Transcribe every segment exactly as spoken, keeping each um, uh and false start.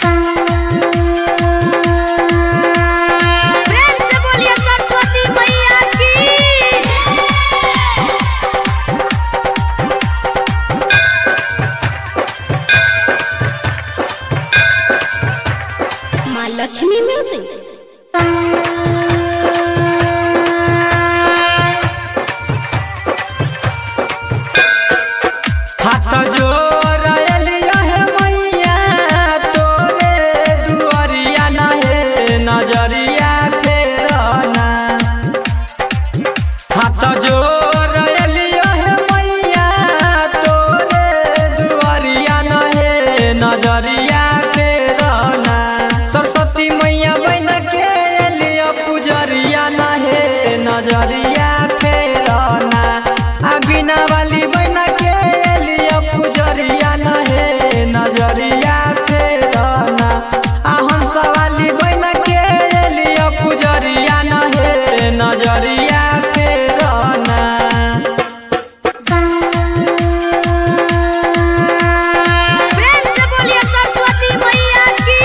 प्रेम से बोलिए सरस्वती मैया की। माँ लक्ष्मी म्यूजिक। हाथ जोड़ एलिया है मैया तोरे दुआरिया ना है नजरिया फेरना। हाथ जोड़ एलिया है मैया तोरे दुआरिया ना है नजरिया फेरना। सरस्वती मैया बन के एलिया पुजरिया ना है नजरिया फेरना। आ बिना वाली बन के एलिया पुजरिया न है नजरिया फेरना। आ हंस वाली बन के एलिया पुजरिया न है नजरिया फेरना। प्रेम से बोलिए सरस्वती मैया की।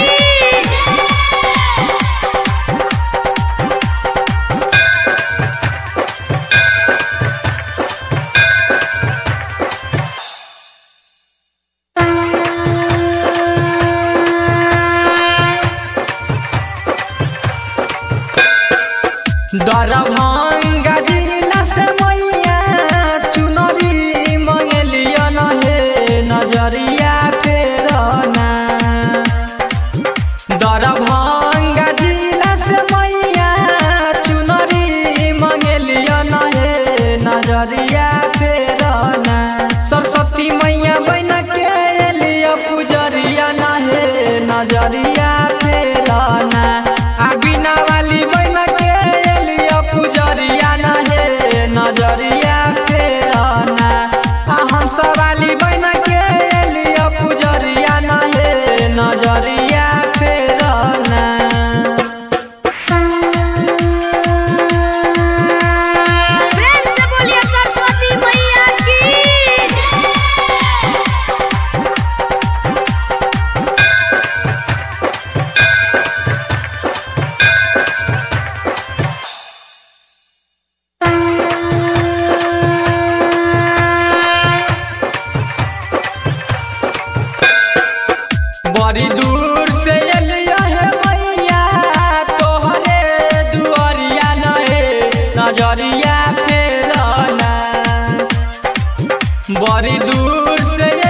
दरभंगा जिला से मैया चुनरी मंगलिया न है नजरिया फेरना। दरभंगा जिला से मैया चुनरी मंगलिया न है नजरिया फेरना। सरस्वती मैया बन के एलिया पुजरिया न है नजरिया फेरना। आ बिना वाली बन के एलिया पुजरिया न है नजरिया फेरना। आ हंस वाली बन के एलिया पुजरिया न है नजरिया फेरना। प्रेम से बोलिए सरस्वती मैया की। बड़ी दूर से एलिया है मैया तोहरे दुआरिया न है नजरिया फेरना। बड़ी दूर से